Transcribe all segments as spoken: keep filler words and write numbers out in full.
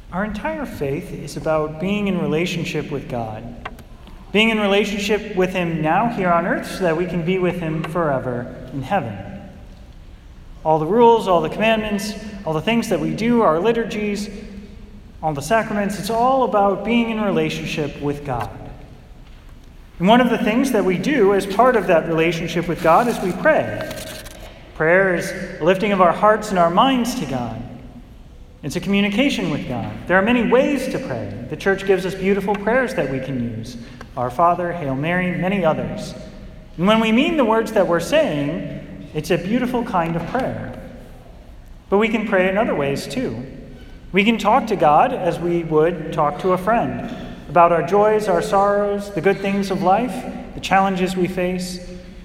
Our entire faith is about being in relationship with God, being in relationship with Him now here on earth so that we can be with Him forever in heaven. All the rules, all the commandments, all the things that we do, our liturgies, all the sacraments, it's all about being in relationship with God. And one of the things that we do as part of that relationship with God is we pray. Prayer is a lifting of our hearts and our minds to God. It's a communication with God. There are many ways to pray. The Church gives us beautiful prayers that we can use. Our Father, Hail Mary, many others. And when we mean the words that we're saying, it's a beautiful kind of prayer. But we can pray in other ways too. We can talk to God as we would talk to a friend about our joys, our sorrows, the good things of life, the challenges we face.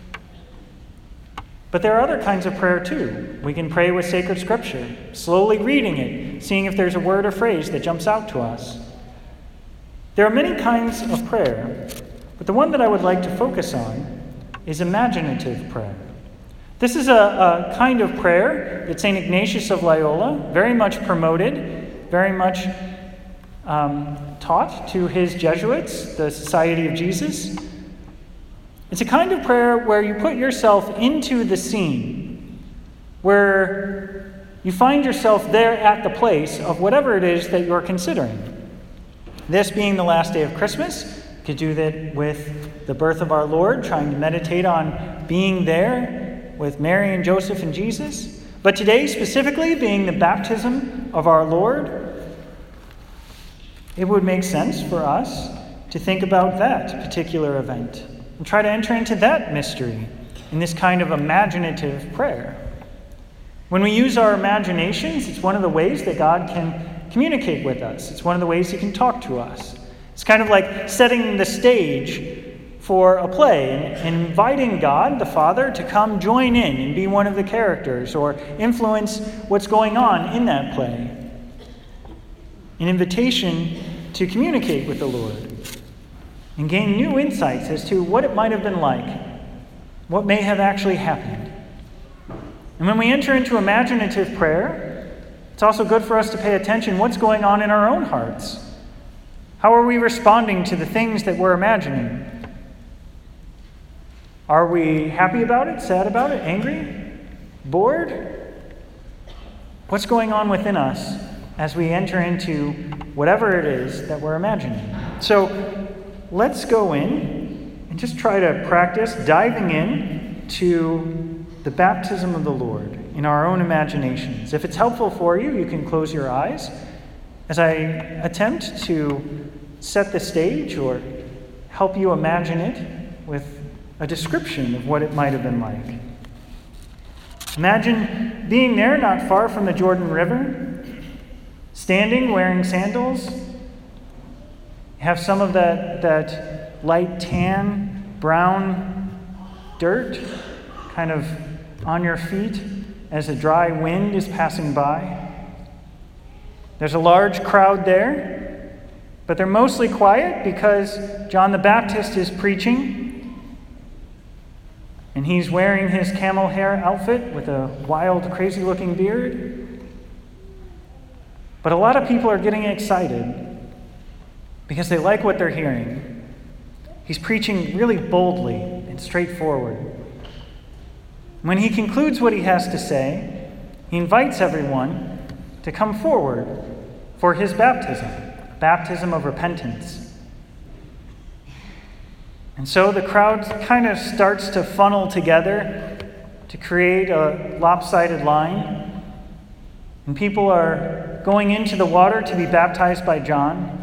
But there are other kinds of prayer too. We can pray with sacred scripture, slowly reading it, seeing if there's a word or phrase that jumps out to us. There are many kinds of prayer, but the one that I would like to focus on is imaginative prayer. This is a, a kind of prayer that Saint Ignatius of Loyola very much promoted, very much um, taught to his Jesuits, the Society of Jesus. It's a kind of prayer where you put yourself into the scene, where you find yourself there at the place of whatever it is that you're considering. This being the last day of Christmas, you could do that with the birth of our Lord, trying to meditate on being there with Mary and Joseph and Jesus. But today, specifically, being the baptism of our Lord, it would make sense for us to think about that particular event and try to enter into that mystery in this kind of imaginative prayer. When we use our imaginations, it's one of the ways that God can communicate with us. It's one of the ways He can talk to us. It's kind of like setting the stage for a play and inviting God, the Father, to come join in and be one of the characters or influence what's going on in that play. An invitation to communicate with the Lord and gain new insights as to what it might have been like, what may have actually happened. And when we enter into imaginative prayer, it's also good for us to pay attention what's going on in our own hearts. How are we responding to the things that we're imagining? Are we happy about it, sad about it, angry, bored? What's going on within us as we enter into whatever it is that we're imagining? So let's go in and just try to practice diving in to the baptism of the Lord in our own imaginations. If it's helpful for you, you can close your eyes as I attempt to set the stage or help you imagine it with a description of what it might have been like. Imagine being there not far from the Jordan River, standing wearing sandals. Have some of that, that light tan, brown dirt kind of on your feet as a dry wind is passing by. There's a large crowd there, but they're mostly quiet because John the Baptist is preaching, and he's wearing his camel hair outfit with a wild, crazy-looking beard. But a lot of people are getting excited because they like what they're hearing. He's preaching really boldly and straightforward. When he concludes what he has to say, he invites everyone to come forward for his baptism, a baptism of repentance. And so the crowd kind of starts to funnel together to create a lopsided line. And people are going into the water to be baptized by John.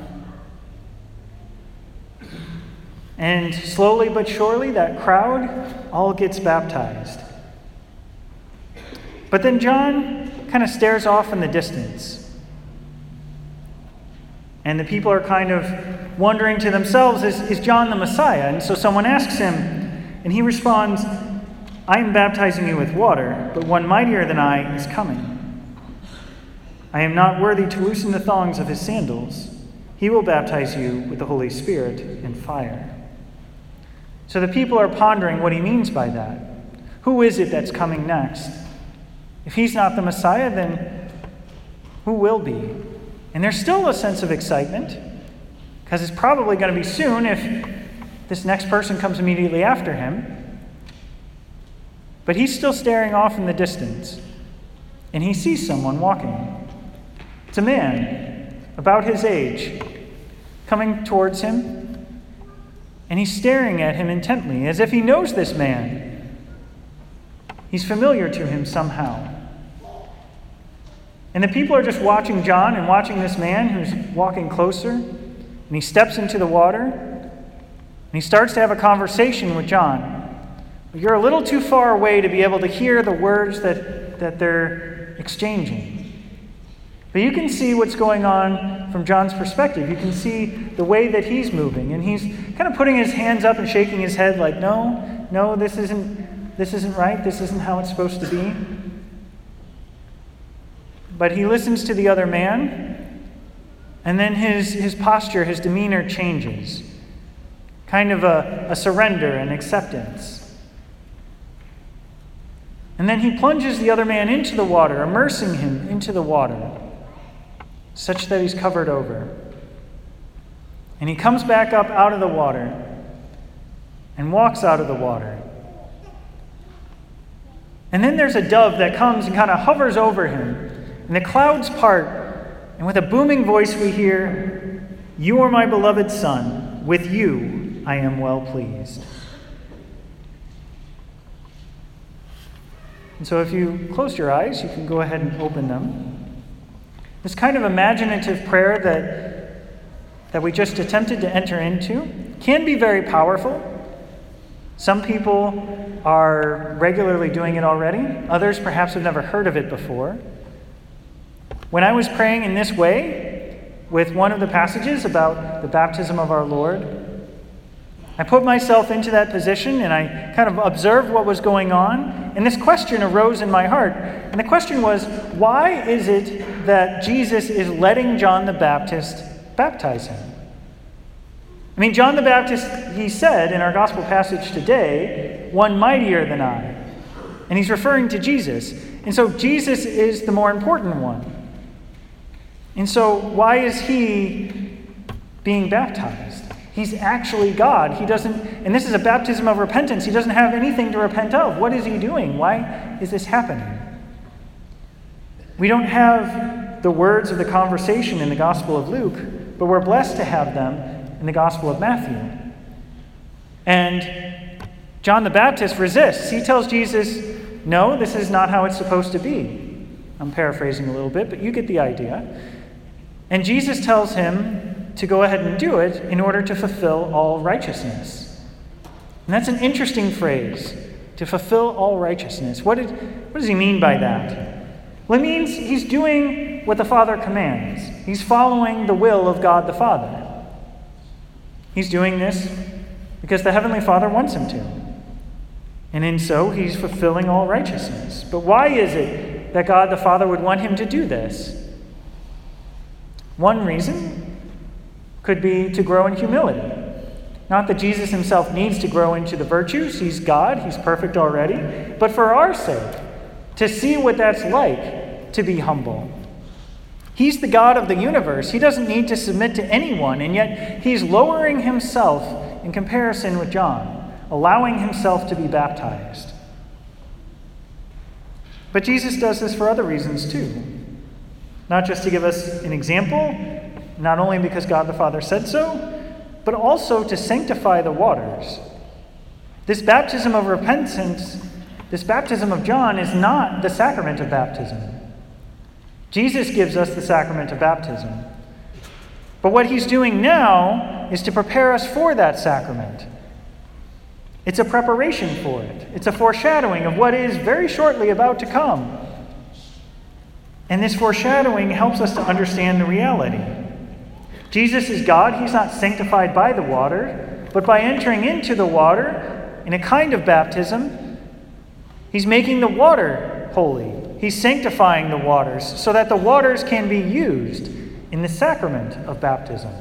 And slowly but surely, that crowd all gets baptized. But then John kind of stares off in the distance. And the people are kind of wondering to themselves, is, is John the Messiah? And so someone asks him, and he responds, I am baptizing you with water, but one mightier than I is coming. I am not worthy to loosen the thongs of his sandals. He will baptize you with the Holy Spirit and fire. So the people are pondering what he means by that. Who is it that's coming next? If he's not the Messiah, then who will be? And there's still a sense of excitement, because it's probably going to be soon if this next person comes immediately after him. But he's still staring off in the distance, and he sees someone walking. It's a man, about his age, coming towards him, and he's staring at him intently, as if he knows this man. He's familiar to him somehow. And the people are just watching John and watching this man who's walking closer, and he steps into the water, and he starts to have a conversation with John. But you're a little too far away to be able to hear the words that, that they're exchanging. But you can see what's going on from John's perspective. You can see the way that he's moving, and he's kind of putting his hands up and shaking his head like, no, no, this isn't, this isn't right. This isn't how it's supposed to be. But he listens to the other man, and then his, his posture, his demeanor changes. Kind of a, a surrender and acceptance. And then he plunges the other man into the water, immersing him into the water, such that he's covered over. And he comes back up out of the water and walks out of the water. And then there's a dove that comes and kind of hovers over him. And the clouds part, and with a booming voice we hear, "You are my beloved Son. With you I am well pleased." And so if you close your eyes, you can go ahead and open them. This kind of imaginative prayer that, that we just attempted to enter into can be very powerful. Some people are regularly doing it already. Others perhaps have never heard of it before. When I was praying in this way, with one of the passages about the baptism of our Lord, I put myself into that position and I kind of observed what was going on. And this question arose in my heart. And the question was, why is it that Jesus is letting John the Baptist baptize him? I mean, John the Baptist, he said in our gospel passage today, "One mightier than I." And he's referring to Jesus. And so Jesus is the more important one. And so why is he being baptized? He's actually God. He doesn't, and this is a baptism of repentance. He doesn't have anything to repent of. What is he doing? Why is this happening? We don't have the words of the conversation in the Gospel of Luke, but we're blessed to have them in the Gospel of Matthew. And John the Baptist resists. He tells Jesus, "No, this is not how it's supposed to be." I'm paraphrasing a little bit, but you get the idea. And Jesus tells him to go ahead and do it in order to fulfill all righteousness. And that's an interesting phrase, to fulfill all righteousness. What, did, what does he mean by that? Well, it means he's doing what the Father commands. He's following the will of God the Father. He's doing this because the Heavenly Father wants him to. And in so, he's fulfilling all righteousness. But why is it that God the Father would want him to do this? One reason could be to grow in humility. Not that Jesus himself needs to grow into the virtues. He's God. He's perfect already. But for our sake, to see what that's like to be humble. He's the God of the universe. He doesn't need to submit to anyone, and yet he's lowering himself in comparison with John, allowing himself to be baptized. But Jesus does this for other reasons too. Not just to give us an example, not only because God the Father said so, but also to sanctify the waters. This baptism of repentance, this baptism of John, is not the sacrament of baptism. Jesus gives us the sacrament of baptism. But what he's doing now is to prepare us for that sacrament. It's a preparation for it. It's a foreshadowing of what is very shortly about to come. And this foreshadowing helps us to understand the reality. Jesus is God. He's not sanctified by the water, but by entering into the water in a kind of baptism, he's making the water holy. He's sanctifying the waters so that the waters can be used in the sacrament of baptism.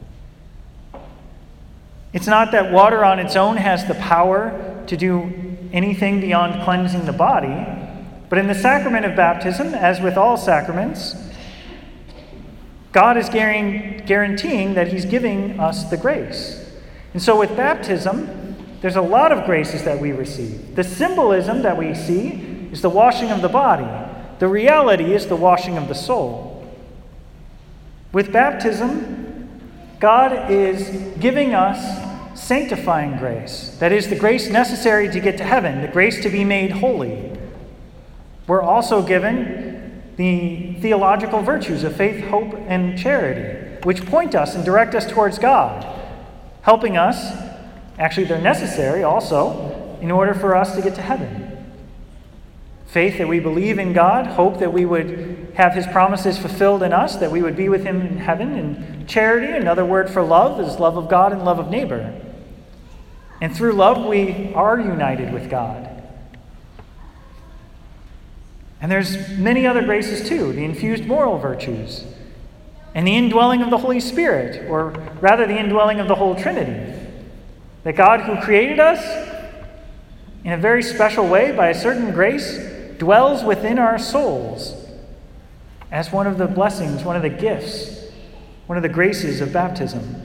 It's not that water on its own has the power to do anything beyond cleansing the body, but in the sacrament of baptism, as with all sacraments, God is guaranteeing that he's giving us the grace. And so with baptism, there's a lot of graces that we receive. The symbolism that we see is the washing of the body. The reality is the washing of the soul. With baptism, God is giving us sanctifying grace. That is, the grace necessary to get to heaven, the grace to be made holy. We're also given the theological virtues of faith, hope, and charity, which point us and direct us towards God, helping us, actually they're necessary also, in order for us to get to heaven. Faith that we believe in God, hope that we would have his promises fulfilled in us, that we would be with him in heaven, and charity, another word for love, is love of God and love of neighbor. And through love, we are united with God. And there's many other graces too, the infused moral virtues, and the indwelling of the Holy Spirit, or rather the indwelling of the whole Trinity. That God, who created us in a very special way by a certain grace, dwells within our souls as one of the blessings, one of the gifts, one of the graces of baptism.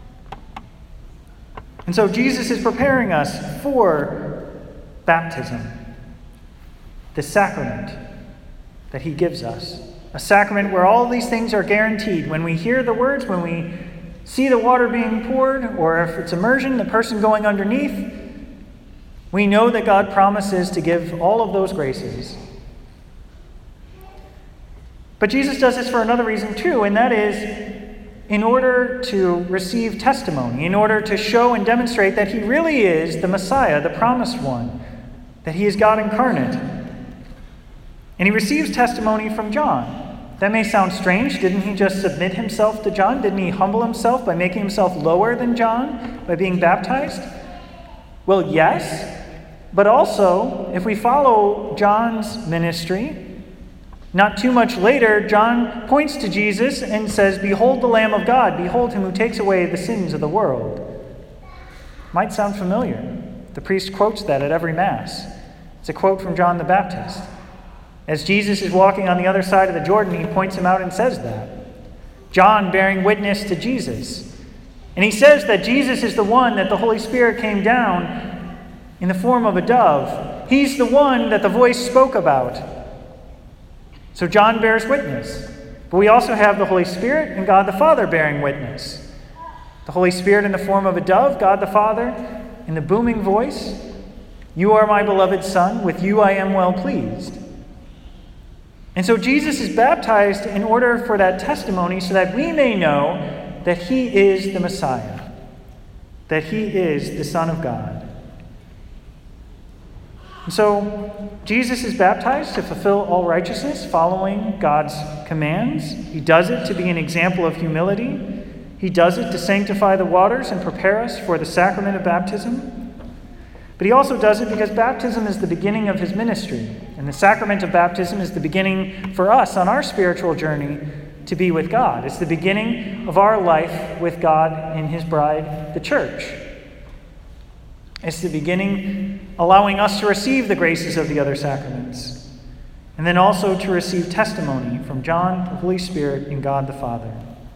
And so Jesus is preparing us for baptism, the sacrament that he gives us. A sacrament where all these things are guaranteed. When we hear the words, when we see the water being poured, or if it's immersion, the person going underneath, we know that God promises to give all of those graces. But Jesus does this for another reason too, and that is in order to receive testimony, in order to show and demonstrate that he really is the Messiah, the promised one, that he is God incarnate. And he receives testimony from John. That may sound strange. Didn't he just submit himself to John? Didn't he humble himself by making himself lower than John, by being baptized? Well, yes. But also, if we follow John's ministry, not too much later, John points to Jesus and says, "Behold the Lamb of God, behold him who takes away the sins of the world." Might sound familiar. The priest quotes that at every Mass. It's a quote from John the Baptist. As Jesus is walking on the other side of the Jordan, he points him out and says that. John bearing witness to Jesus. And he says that Jesus is the one that the Holy Spirit came down in the form of a dove. He's the one that the voice spoke about. So John bears witness. But we also have the Holy Spirit and God the Father bearing witness. The Holy Spirit in the form of a dove, God the Father in the booming voice, "You are my beloved Son, with you I am well pleased." And so Jesus is baptized in order for that testimony so that we may know that he is the Messiah, that he is the Son of God. And so Jesus is baptized to fulfill all righteousness, following God's commands. He does it to be an example of humility. He does it to sanctify the waters and prepare us for the sacrament of baptism. But he also does it because baptism is the beginning of his ministry. And the sacrament of baptism is the beginning for us on our spiritual journey to be with God. It's the beginning of our life with God and his bride, the church. It's the beginning allowing us to receive the graces of the other sacraments. And then also to receive testimony from John, the Holy Spirit, and God the Father.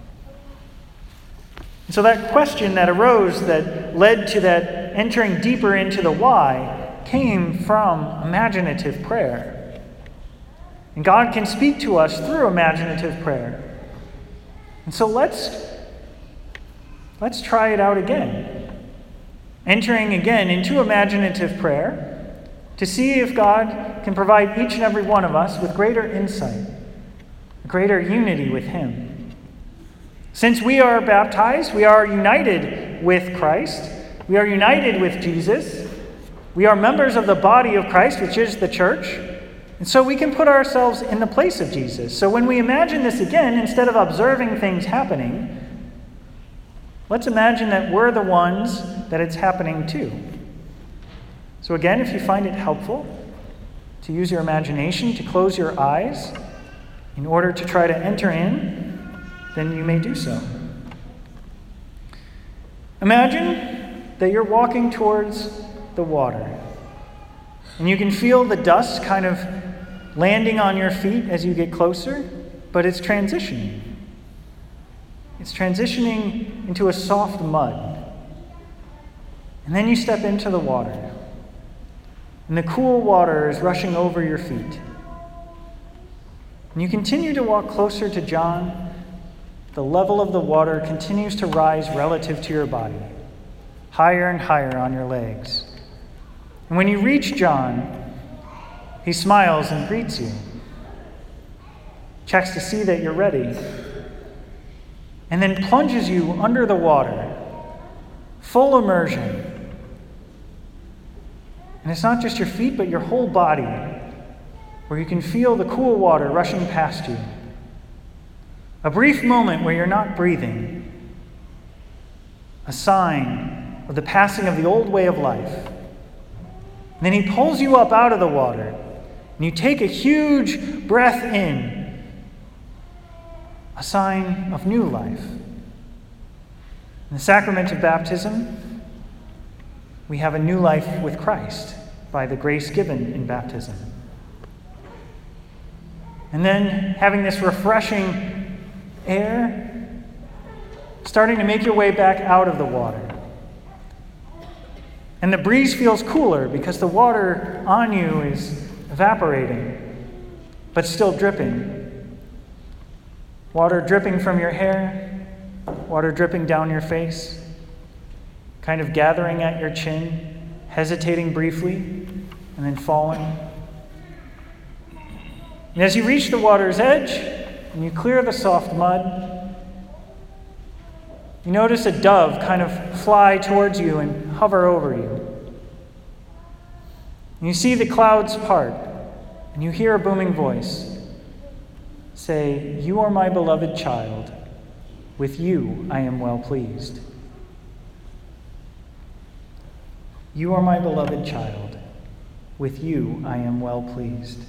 And so that question that arose that led to that entering deeper into the why came from imaginative prayer. And God can speak to us through imaginative prayer. And so let's, let's try it out again. Entering again into imaginative prayer to see if God can provide each and every one of us with greater insight, greater unity with him. Since we are baptized, we are united with Christ. We are united with Jesus. We are members of the body of Christ, which is the church. And so we can put ourselves in the place of Jesus. So when we imagine this again, instead of observing things happening, let's imagine that we're the ones that it's happening to. So again, if you find it helpful to use your imagination, to close your eyes in order to try to enter in, then you may do so. Imagine that you're walking towards the water, and you can feel the dust kind of landing on your feet as you get closer, but it's transitioning. It's transitioning into a soft mud. And then you step into the water. And the cool water is rushing over your feet. And you continue to walk closer to John. The level of the water continues to rise relative to your body, higher and higher on your legs. And when you reach John, he smiles and greets you, checks to see that you're ready, and then plunges you under the water, full immersion. And it's not just your feet, but your whole body, where you can feel the cool water rushing past you. A brief moment where you're not breathing, a sign of the passing of the old way of life. And then he pulls you up out of the water, and you take a huge breath in, a sign of new life. In the sacrament of baptism, we have a new life with Christ by the grace given in baptism. And then having this refreshing air, starting to make your way back out of the water. And the breeze feels cooler because the water on you is evaporating, but still dripping. Water dripping from your hair, water dripping down your face, kind of gathering at your chin, hesitating briefly, and then falling. And as you reach the water's edge, and you clear the soft mud, you notice a dove kind of fly towards you and hover over you. And you see the clouds part, and you hear a booming voice say, "You are my beloved child. With you I am well pleased." You are my beloved child. With you I am well pleased.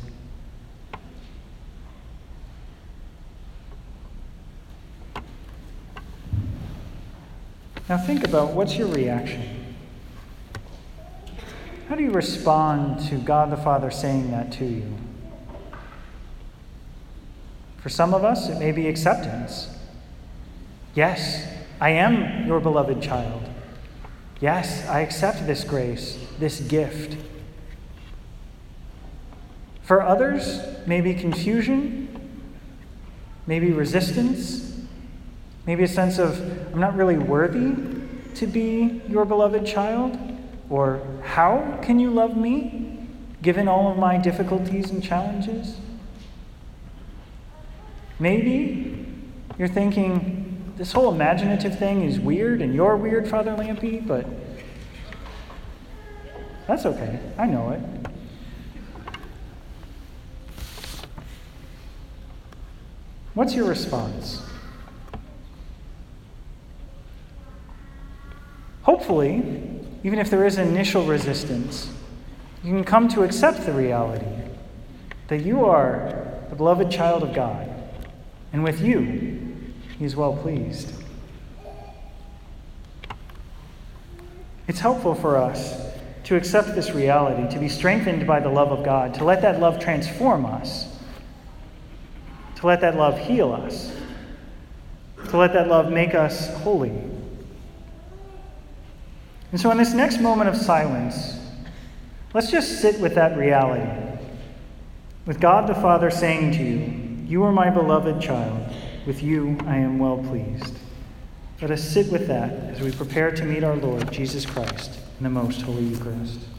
Now think about, what's your reaction? How do you respond to God the Father saying that to you? For some of us, it may be acceptance. Yes, I am your beloved child. Yes, I accept this grace, this gift. For others, maybe confusion, maybe resistance, maybe a sense of, I'm not really worthy to be your beloved child, or how can you love me, given all of my difficulties and challenges? Maybe you're thinking, this whole imaginative thing is weird, and you're weird, Father Lampy, but that's okay. I know it. What's your response? Hopefully, even if there is initial resistance, you can come to accept the reality that you are the beloved child of God, and with you, he is well pleased. It's helpful for us to accept this reality, to be strengthened by the love of God, to let that love transform us, to let that love heal us, to let that love make us holy. And so in this next moment of silence, let's just sit with that reality, with God the Father saying to you, "You are my beloved child. With you I am well pleased." Let us sit with that as we prepare to meet our Lord Jesus Christ in the most holy Eucharist.